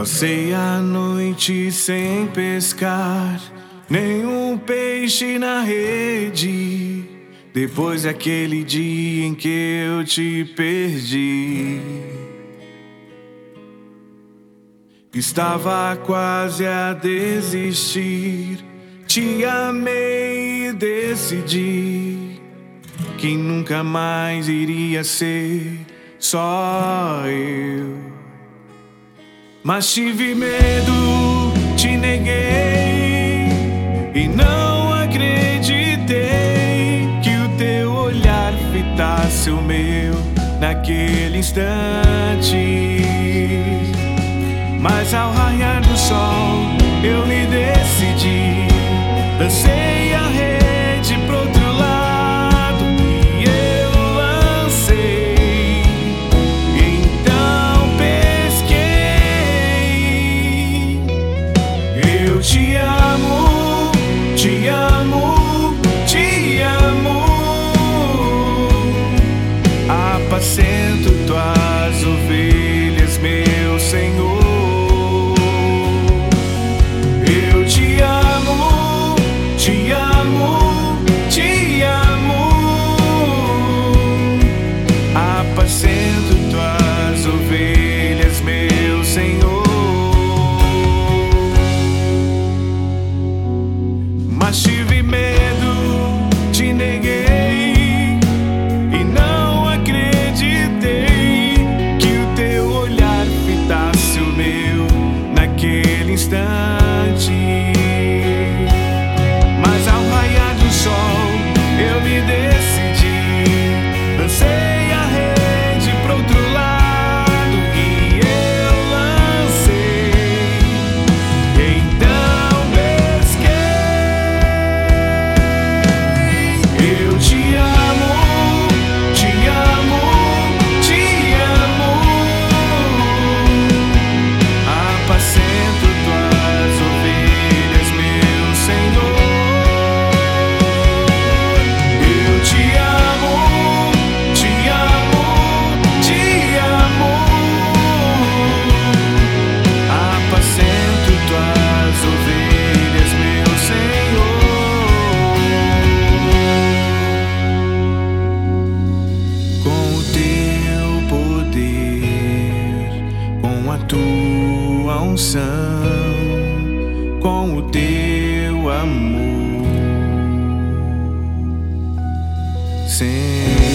Passei a noite sem pescar nenhum peixe na rede, depois daquele dia em que eu te perdi. Estava quase a desistir, te amei e decidi que nunca mais iria ser só eu. Mas tive medo, te neguei e não acreditei que o teu olhar fitasse o meu naquele instante. Mas ao raiar do sol eu me decidi, lancei a rede pro outro lado e eu lancei, então pesquei. Eu te amo, te amo, te amo, apacento tuas ovelhas, meu Senhor. Te amo, te amo, apacento tuas ovelhas, meu Senhor. Mas tive medo, te neguei e não acreditei que o teu olhar fitasse o meu naquele instante. Eu me decidi, lancei a rede pro outro lado e eu lancei, então pesquei. Eu te amo, te amo, te amo, apacento tuas ovelhas, meu Senhor. Tua unção, com o teu amor, Senhor.